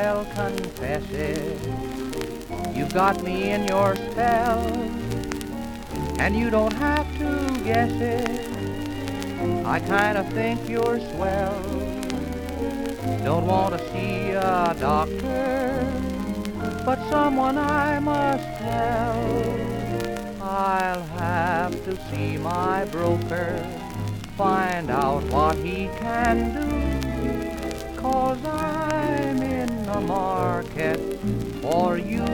I'll confess it. You've got me in your spell, and you don't have to guess it. I kinda think you're swell. Don't want to see a doctor, but someone I must tell. I'll have to see my broker, find out what he can do, 'cause I'm in the market for you.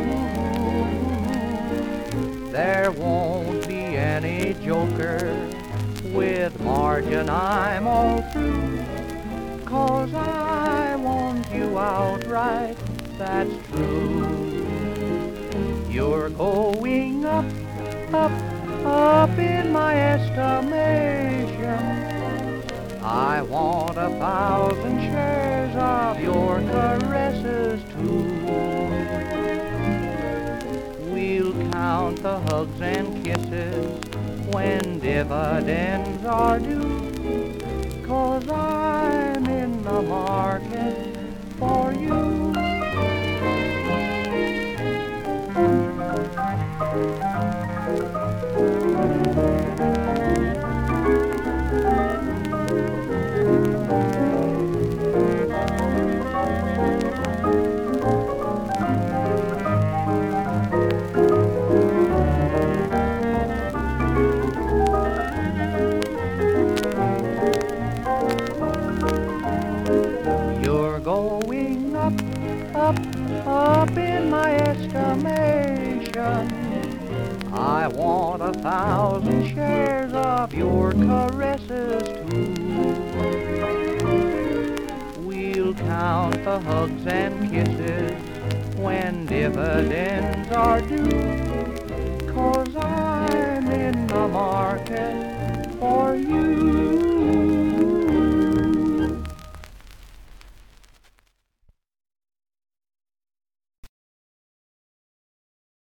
There won't be any joker, with margin I'm all through, 'cause I want you outright, that's true. You're going up, up, up in my estimation. I want 1,000 shares of your caresses too. We'll count the hugs and kisses when dividends are due, 'cause I'm in the market for you. You're going up, up, up in my estimation. I want 1,000 shares of your caresses too. We'll count the hugs and kisses when dividends are due,